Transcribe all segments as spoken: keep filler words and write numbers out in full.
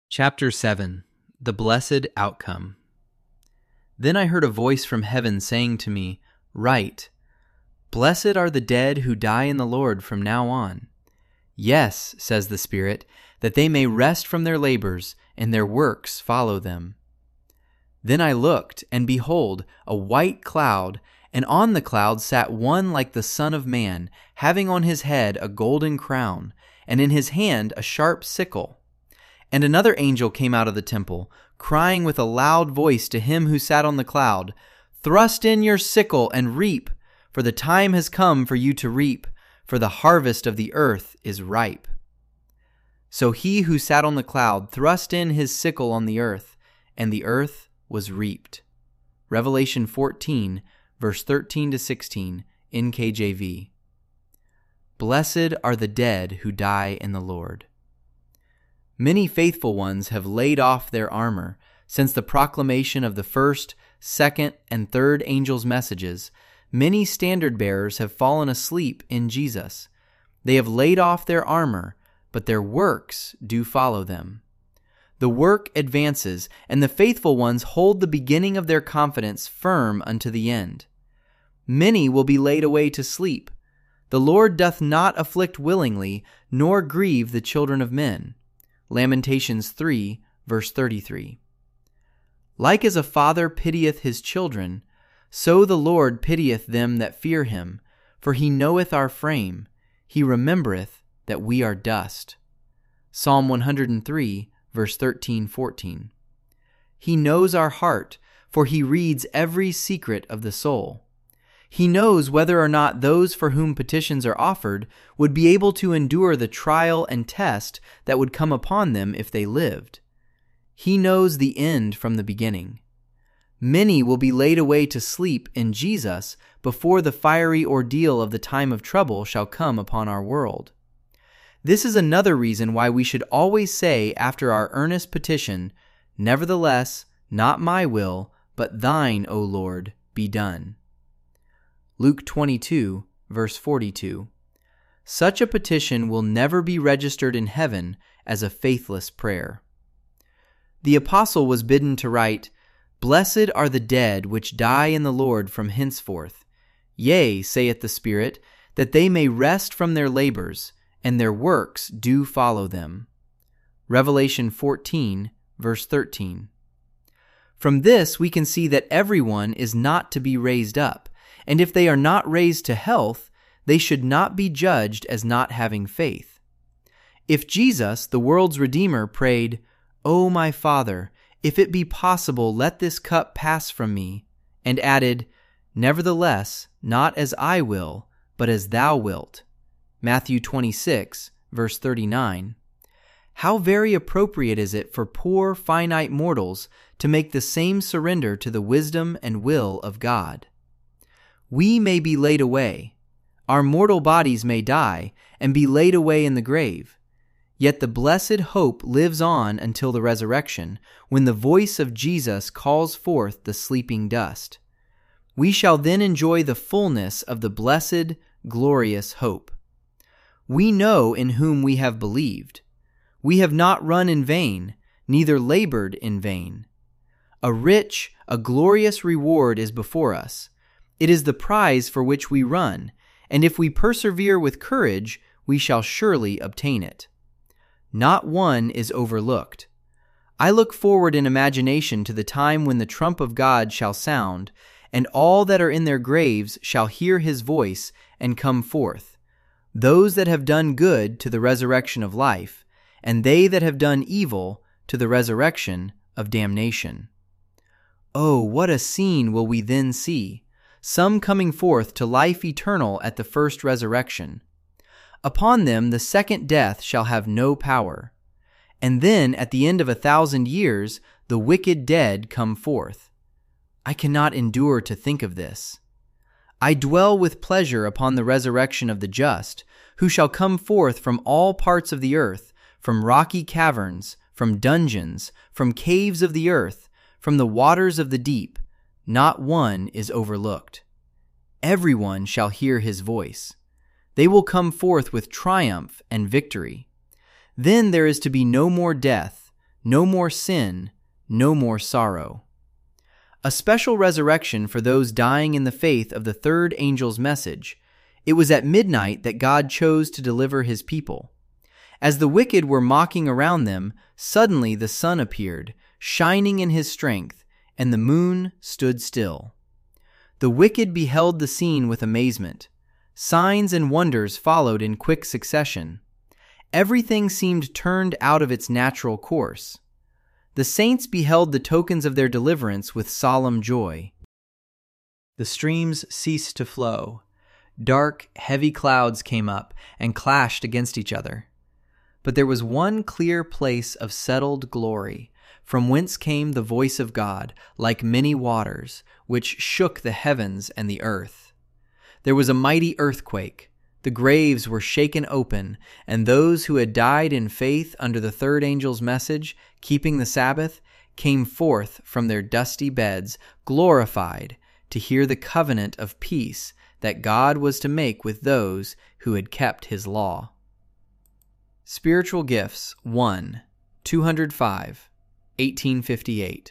Chapter seven. The Blessed Outcome. Then I heard a voice from heaven saying to me, "Write, Blessed are the dead who die in the Lord from now on. Yes, says the Spirit, that they may rest from their labors, and their works follow them." Then I looked, and behold, a white cloud, and on the cloud sat one like the Son of Man, having on his head a golden crown, and in his hand a sharp sickle. And another angel came out of the temple, crying with a loud voice to him who sat on the cloud, "Thrust in your sickle and reap, for the time has come for you to reap, for the harvest of the earth is ripe." So he who sat on the cloud thrust in his sickle on the earth, and the earth was reaped. Revelation fourteen, verse thirteen to sixteen, N K J V. Blessed are the dead who die in the Lord. Many faithful ones have laid off their armor since the proclamation of the first, second, and third angels' messages. Many standard bearers have fallen asleep in Jesus. They have laid off their armor, but their works do follow them. The work advances, and the faithful ones hold the beginning of their confidence firm unto the end. Many will be laid away to sleep. The Lord doth not afflict willingly, nor grieve the children of men. Lamentations three, verse thirty-three. Like as a father pitieth his children, so the Lord pitieth them that fear him, for he knoweth our frame, he remembereth that we are dust. Psalm one hundred three, verse thirteen, fourteen. He knows our heart, for he reads every secret of the soul. He knows whether or not those for whom petitions are offered would be able to endure the trial and test that would come upon them if they lived. He knows the end from the beginning. Many will be laid away to sleep in Jesus before the fiery ordeal of the time of trouble shall come upon our world. This is another reason why we should always say after our earnest petition, "Nevertheless, not my will, but thine, O Lord, be done." Luke twenty-two, verse forty-two. Such a petition will never be registered in heaven as a faithless prayer. The apostle was bidden to write, "Blessed are the dead which die in the Lord from henceforth. Yea, saith the Spirit, that they may rest from their labors, and their works do follow them." Revelation fourteen, verse thirteen. From this we can see that everyone is not to be raised up, and if they are not raised to health, they should not be judged as not having faith. If Jesus, the world's Redeemer, prayed, "O my Father, if it be possible, let this cup pass from me," and added, "Nevertheless, not as I will, but as thou wilt," Matthew twenty-six, verse thirty-nine, how very appropriate is it for poor, finite mortals to make the same surrender to the wisdom and will of God. We may be laid away. Our mortal bodies may die and be laid away in the grave. Yet the blessed hope lives on until the resurrection, when the voice of Jesus calls forth the sleeping dust. We shall then enjoy the fullness of the blessed, glorious hope. We know in whom we have believed. We have not run in vain, neither labored in vain. A rich, a glorious reward is before us. It is the prize for which we run, and if we persevere with courage, we shall surely obtain it. Not one is overlooked. I look forward in imagination to the time when the trump of God shall sound, and all that are in their graves shall hear his voice and come forth, those that have done good to the resurrection of life, and they that have done evil to the resurrection of damnation. Oh, what a scene will we then see! Some coming forth to life eternal at the first resurrection. Upon them the second death shall have no power. And then at the end of a thousand years the wicked dead come forth. I cannot endure to think of this. I dwell with pleasure upon the resurrection of the just, who shall come forth from all parts of the earth, from rocky caverns, from dungeons, from caves of the earth, from the waters of the deep. Not one is overlooked. Everyone shall hear his voice. They will come forth with triumph and victory. Then there is to be no more death, no more sin, no more sorrow. A special resurrection for those dying in the faith of the third angel's message. It was at midnight that God chose to deliver his people. As the wicked were mocking around them, suddenly the sun appeared, shining in his strength, and the moon stood still. The wicked beheld the scene with amazement. Signs and wonders followed in quick succession. Everything seemed turned out of its natural course. The saints beheld the tokens of their deliverance with solemn joy. The streams ceased to flow. Dark, heavy clouds came up and clashed against each other. But there was one clear place of settled glory, from whence came the voice of God, like many waters, which shook the heavens and the earth. There was a mighty earthquake. The graves were shaken open, and those who had died in faith under the third angel's message, keeping the Sabbath, came forth from their dusty beds, glorified, to hear the covenant of peace that God was to make with those who had kept his law. Spiritual Gifts one, two oh five, eighteen fifty-eight.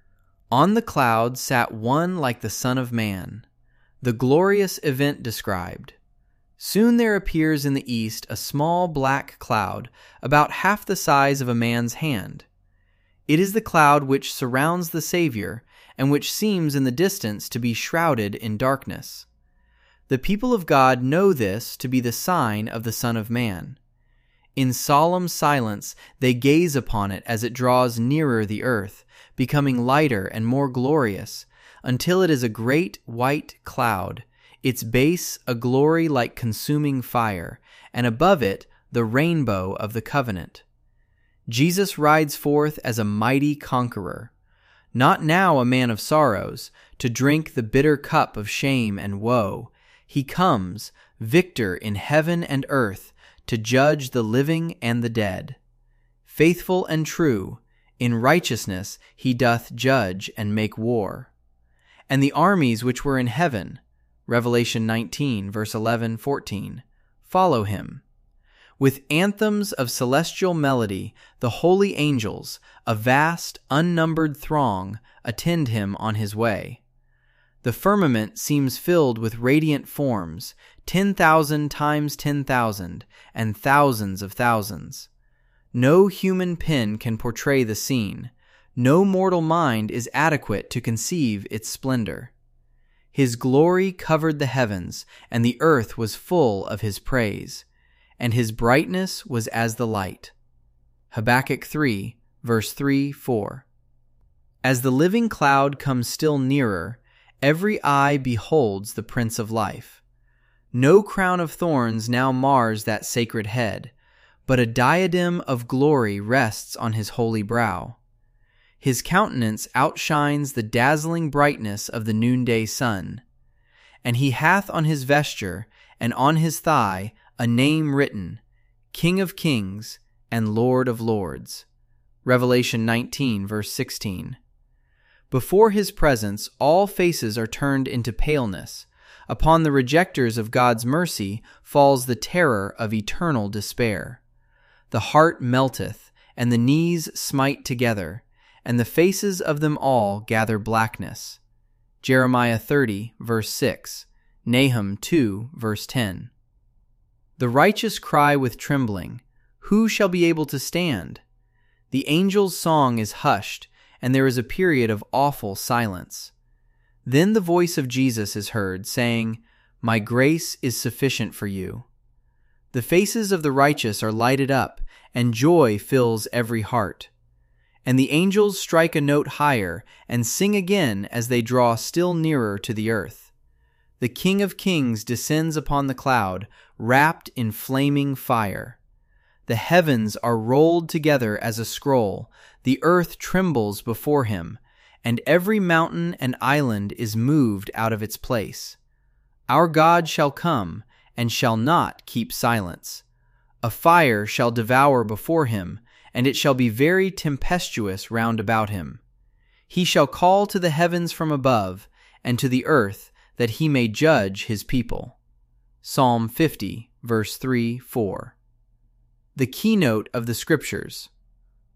On the cloud sat one like the Son of Man. The glorious event described. Soon there appears in the east a small black cloud, about half the size of a man's hand. It is the cloud which surrounds the Savior, and which seems in the distance to be shrouded in darkness. The people of God know this to be the sign of the Son of Man. In solemn silence they gaze upon it as it draws nearer the earth, becoming lighter and more glorious, until it is a great white cloud, its base a glory like consuming fire, and above it the rainbow of the covenant. Jesus rides forth as a mighty conqueror, not now a man of sorrows, to drink the bitter cup of shame and woe. He comes, victor in heaven and earth, to judge the living and the dead. Faithful and true, in righteousness he doth judge and make war. And the armies which were in heaven, Revelation nineteen, verse eleven, fourteen, follow him. With anthems of celestial melody, the holy angels, a vast, unnumbered throng, attend him on his way. The firmament seems filled with radiant forms, ten thousand times ten thousand, and thousands of thousands. No human pen can portray the scene. No mortal mind is adequate to conceive its splendor. His glory covered the heavens, and the earth was full of his praise, and his brightness was as the light. Habakkuk three, verse three, four. As the living cloud comes still nearer, every eye beholds the Prince of Life. No crown of thorns now mars that sacred head, but a diadem of glory rests on his holy brow. His countenance outshines the dazzling brightness of the noonday sun, and he hath on his vesture and on his thigh a name written, King of Kings and Lord of Lords. Revelation nineteen, verse sixteen. Before his presence all faces are turned into paleness. Upon the rejectors of God's mercy falls the terror of eternal despair. The heart melteth, and the knees smite together, and the faces of them all gather blackness. Jeremiah thirty, verse six, Nahum two, verse ten. The righteous cry with trembling, Who shall be able to stand? The angel's song is hushed, and there is a period of awful silence. Then the voice of Jesus is heard, saying, My grace is sufficient for you. The faces of the righteous are lighted up, and joy fills every heart. And the angels strike a note higher, and sing again as they draw still nearer to the earth. The King of Kings descends upon the cloud, wrapped in flaming fire. The heavens are rolled together as a scroll, the earth trembles before him, and every mountain and island is moved out of its place. Our God shall come, and shall not keep silence. A fire shall devour before him, and it shall be very tempestuous round about him. He shall call to the heavens from above, and to the earth, that he may judge his people. Psalm fifty, verse three, four. The keynote of the Scriptures.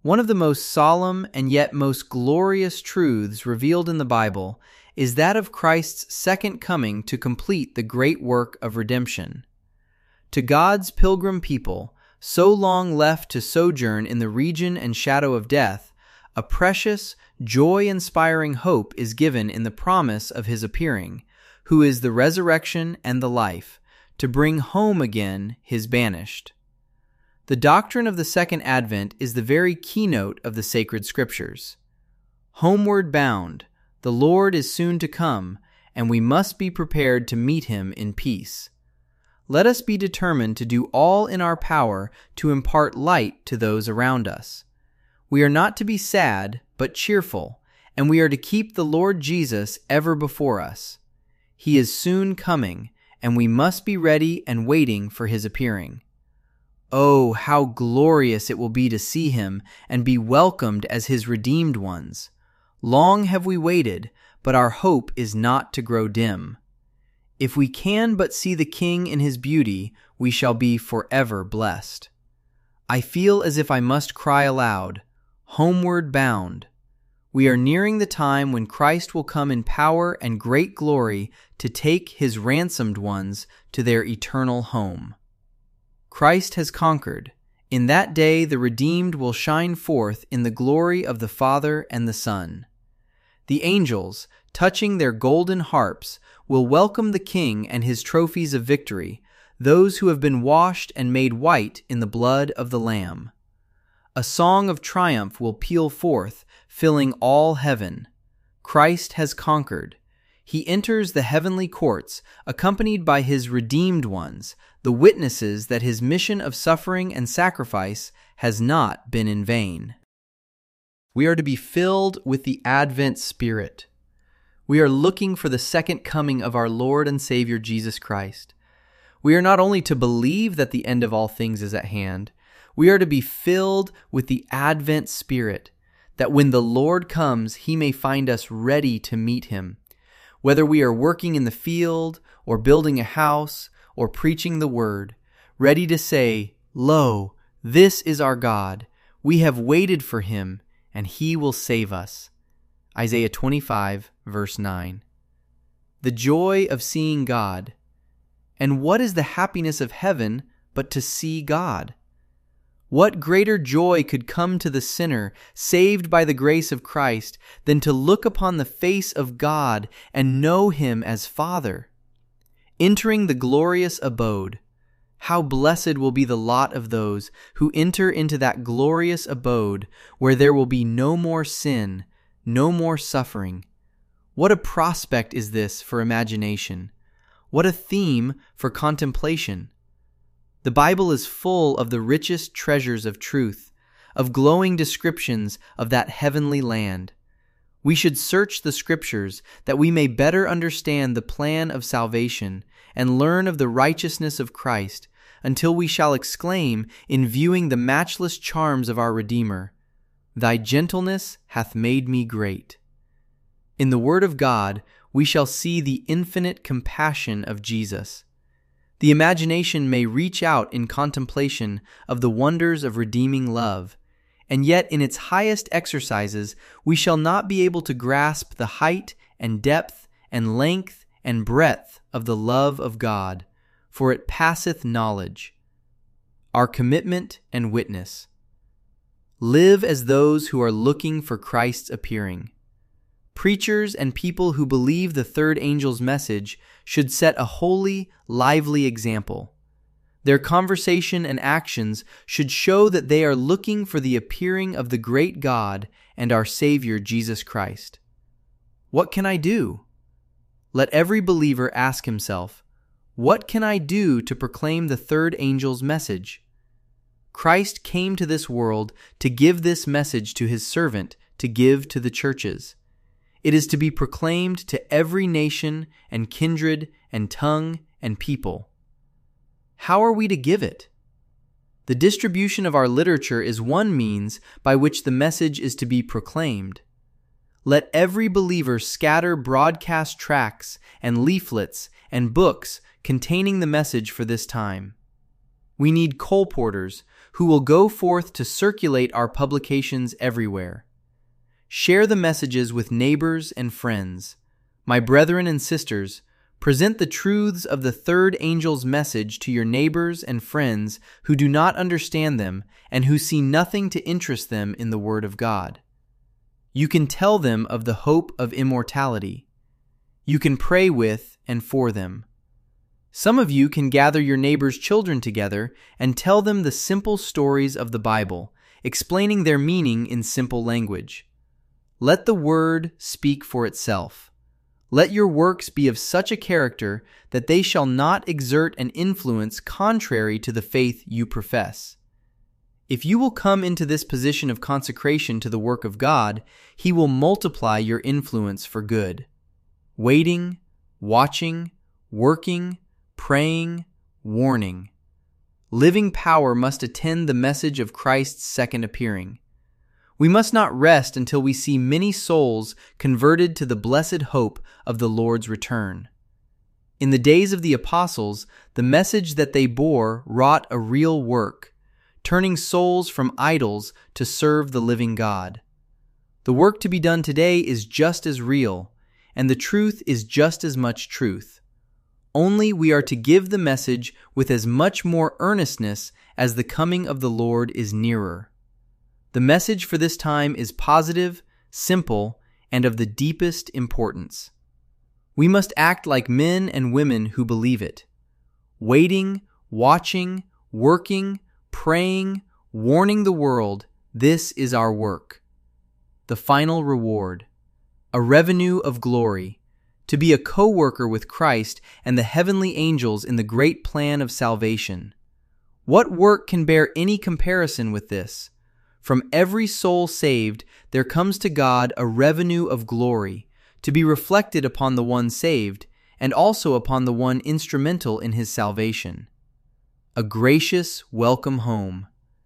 One of the most solemn and yet most glorious truths revealed in the Bible is that of Christ's second coming to complete the great work of redemption. To God's pilgrim people, so long left to sojourn in the region and shadow of death, a precious, joy-inspiring hope is given in the promise of His appearing, who is the resurrection and the life, to bring home again His banished. The doctrine of the Second Advent is the very keynote of the sacred Scriptures. Homeward bound, the Lord is soon to come, and we must be prepared to meet Him in peace. Let us be determined to do all in our power to impart light to those around us. We are not to be sad, but cheerful, and we are to keep the Lord Jesus ever before us. He is soon coming, and we must be ready and waiting for His appearing. Oh, how glorious it will be to see Him and be welcomed as His redeemed ones. Long have we waited, but our hope is not to grow dim. If we can but see the King in His beauty, we shall be forever blessed. I feel as if I must cry aloud, "Homeward bound." We are nearing the time when Christ will come in power and great glory to take His ransomed ones to their eternal home. Christ has conquered. In that day the redeemed will shine forth in the glory of the Father and the Son. The angels, touching their golden harps, will welcome the King and His trophies of victory, those who have been washed and made white in the blood of the Lamb. A song of triumph will peal forth, filling all heaven. Christ has conquered. He enters the heavenly courts, accompanied by His redeemed ones, the witnesses that His mission of suffering and sacrifice has not been in vain. We are to be filled with the Advent Spirit. We are looking for the second coming of our Lord and Savior Jesus Christ. We are not only to believe that the end of all things is at hand, we are to be filled with the Advent Spirit, that when the Lord comes, He may find us ready to meet Him. Whether we are working in the field, or building a house, or preaching the Word, ready to say, "Lo, this is our God. We have waited for Him, and He will save us." Isaiah twenty-five, verse nine. The joy of seeing God. And what is the happiness of heaven but to see God? What greater joy could come to the sinner saved by the grace of Christ than to look upon the face of God and know Him as Father? Entering the glorious abode. How blessed will be the lot of those who enter into that glorious abode where there will be no more sin, no more suffering. What a prospect is this for imagination! What a theme for contemplation! The Bible is full of the richest treasures of truth, of glowing descriptions of that heavenly land. We should search the Scriptures that we may better understand the plan of salvation and learn of the righteousness of Christ, until we shall exclaim in viewing the matchless charms of our Redeemer, "Thy gentleness hath made me great." In the Word of God, we shall see the infinite compassion of Jesus. The imagination may reach out in contemplation of the wonders of redeeming love, and yet in its highest exercises we shall not be able to grasp the height and depth and length and breadth of the love of God, for it passeth knowledge. Our commitment and witness. Live as those who are looking for Christ's appearing. Preachers and people who believe the third angel's message should set a holy, lively example. Their conversation and actions should show that they are looking for the appearing of the great God and our Savior Jesus Christ. What can I do? Let every believer ask himself, what can I do to proclaim the third angel's message? Christ came to this world to give this message to His servant to give to the churches. It is to be proclaimed to every nation and kindred and tongue and people. How are we to give it? The distribution of our literature is one means by which the message is to be proclaimed. Let every believer scatter broadcast tracts and leaflets and books containing the message for this time. We need colporteurs who will go forth to circulate our publications everywhere. Share the messages with neighbors and friends. My brethren and sisters, present the truths of the third angel's message to your neighbors and friends who do not understand them and who see nothing to interest them in the Word of God. You can tell them of the hope of immortality. You can pray with and for them. Some of you can gather your neighbors' children together and tell them the simple stories of the Bible, explaining their meaning in simple language. Let the Word speak for itself. Let your works be of such a character that they shall not exert an influence contrary to the faith you profess. If you will come into this position of consecration to the work of God, He will multiply your influence for good. Waiting, watching, working, praying, warning. Living power must attend the message of Christ's second appearing. We must not rest until we see many souls converted to the blessed hope of the Lord's return. In the days of the apostles, the message that they bore wrought a real work, turning souls from idols to serve the living God. The work to be done today is just as real, and the truth is just as much truth. Only we are to give the message with as much more earnestness as the coming of the Lord is nearer. The message for this time is positive, simple, and of the deepest importance. We must act like men and women who believe it. Waiting, watching, working, praying, warning the world, this is our work. The final reward, a revenue of glory, to be a co-worker with Christ and the heavenly angels in the great plan of salvation. What work can bear any comparison with this? From every soul saved, there comes to God a revenue of glory, to be reflected upon the one saved, and also upon the one instrumental in his salvation. A gracious welcome home.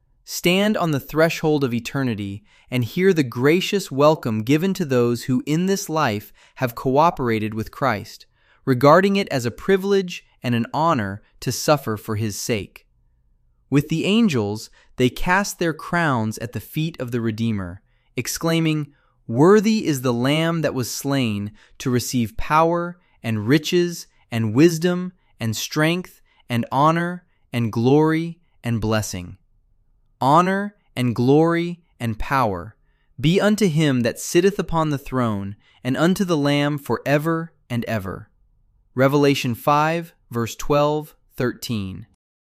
Stand on the threshold of eternity and hear the gracious welcome given to those who in this life have cooperated with Christ, regarding it as a privilege and an honor to suffer for his sake. With the angels, they cast their crowns at the feet of the Redeemer, exclaiming, "Worthy is the Lamb that was slain to receive power and riches and wisdom and strength and honor and glory and blessing. Honor and glory and power be unto him that sitteth upon the throne and unto the Lamb forever and ever." Revelation five, verse twelve, thirteen.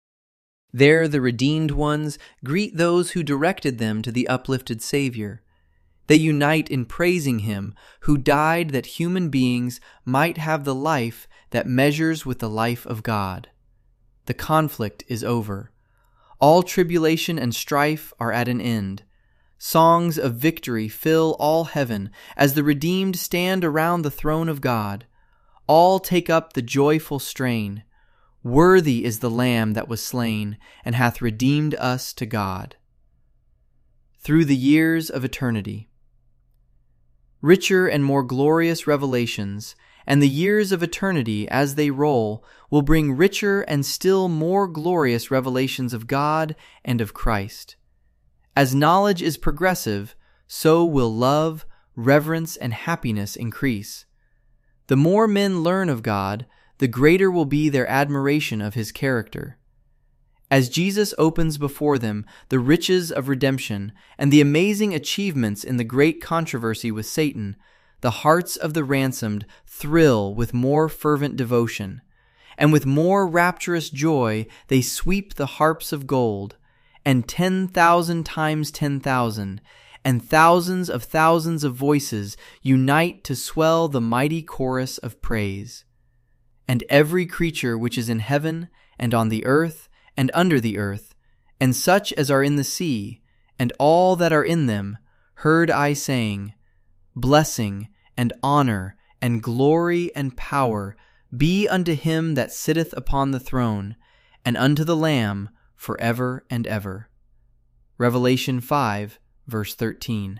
There the redeemed ones greet those who directed them to the uplifted Savior. They unite in praising Him who died that human beings might have the life that measures with the life of God. The conflict is over. All tribulation and strife are at an end. Songs of victory fill all heaven as the redeemed stand around the throne of God. All take up the joyful strain. Worthy is the Lamb that was slain and hath redeemed us to God. Through the years of eternity. Richer and more glorious revelations, and the years of eternity as they roll will bring richer and still more glorious revelations of God and of Christ. As knowledge is progressive, so will love, reverence, and happiness increase. The more men learn of God, the greater will be their admiration of His character. As Jesus opens before them the riches of redemption and the amazing achievements in the great controversy with Satan, the hearts of the ransomed thrill with more fervent devotion, and with more rapturous joy they sweep the harps of gold, and ten thousand times ten thousand, and thousands of thousands of voices unite to swell the mighty chorus of praise. And every creature which is in heaven, and on the earth, and under the earth, and such as are in the sea, and all that are in them, heard I saying, Blessing, and honor, and glory, and power be unto him that sitteth upon the throne, and unto the Lamb forever and ever. Revelation five, verse thirteen.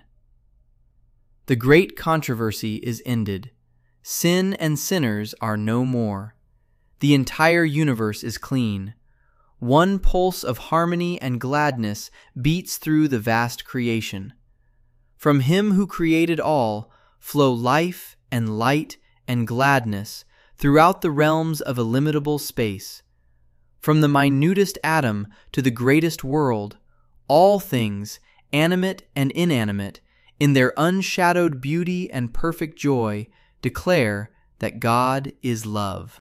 The great controversy is ended. Sin and sinners are no more. The entire universe is clean. One pulse of harmony and gladness beats through the vast creation. From Him who created all flow life and light and gladness throughout the realms of illimitable space. From the minutest atom to the greatest world, all things, animate and inanimate, in their unshadowed beauty and perfect joy, declare that God is love.